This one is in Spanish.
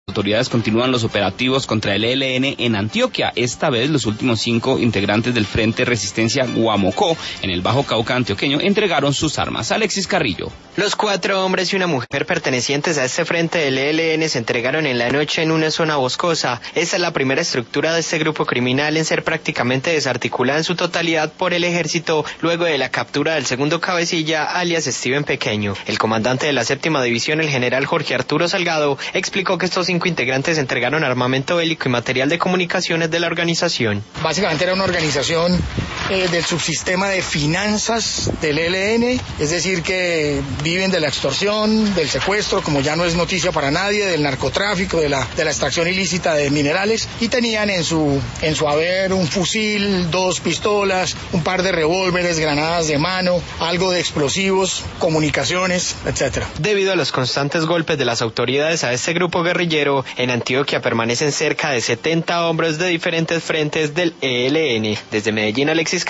autoridades continúan los operativos contra el ELN en Antioquia. Esta vez los últimos 5 integrantes del Frente Resistencia Guamocó en el Bajo Cauca antioqueño entregaron sus armas. Alexis Carrillo. Los 4 hombres y una mujer pertenecientes a este frente del ELN se entregaron en la noche en una zona boscosa. Esta es la primera estructura de este grupo criminal en ser prácticamente desarticulada en su totalidad por el ejército luego de la captura del segundo cabecilla, alias Steven Pequeño. El comandante de la 7ª división, el general Jorge Arturo Salgado, explicó que estos 5 integrantes entregaron armamento bélico y material de comunicaciones de la organización. Básicamente era una organización del subsistema de finanzas del ELN, es decir que viven de la extorsión, del secuestro, como ya no es noticia para nadie, del narcotráfico, de la extracción ilícita de minerales, y tenían en su haber un fusil, 2 pistolas, un par de revólveres, granadas de mano, algo de explosivos, comunicaciones, etc. Debido a los constantes golpes de las autoridades a este grupo guerrillero, en Antioquia permanecen cerca de 70 hombres de diferentes frentes del ELN. Desde Medellín, Alexis